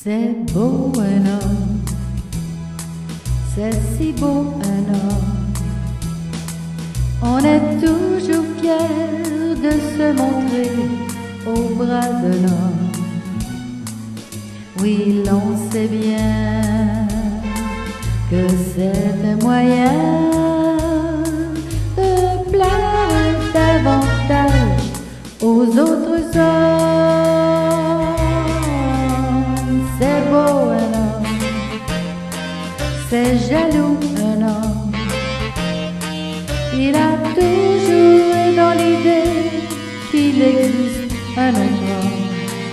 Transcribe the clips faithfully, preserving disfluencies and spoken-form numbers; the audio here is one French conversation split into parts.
C'est beau un homme, c'est si beau un homme. On est toujours fier de se montrer au bras de l'homme. Oui, l'on sait bien que c'est un moyen de plaire davantage aux autres hommes. C'est beau un homme, c'est jaloux un homme. Il a toujours dans l'idée qu'il existe un autre homme.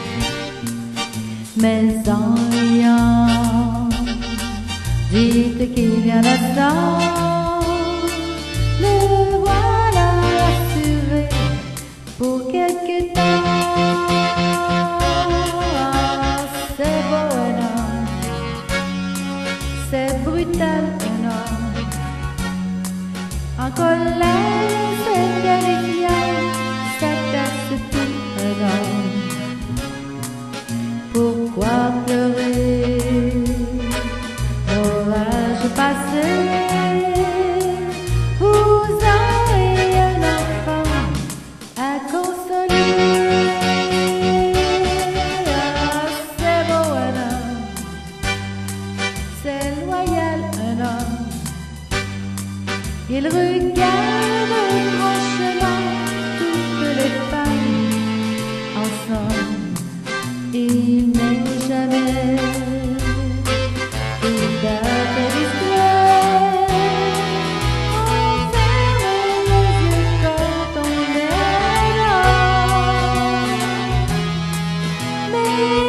Mais en riant, dites qu'il y en a cent, le voilà assuré pour quelque temps. C'est beau un homme, c'est brutal un homme. En colère, c'est terrifiant, ça casse tout un homme. Pourquoi pleurer l'orage passé? Vous avez un enfant à consoler. Ah, c'est beau un homme, c'est loyal un homme. Il regarde franchement toutes les femmes ensemble. Il n'est jamais il date l'histoire. On ferme les yeux quand on est là. Mais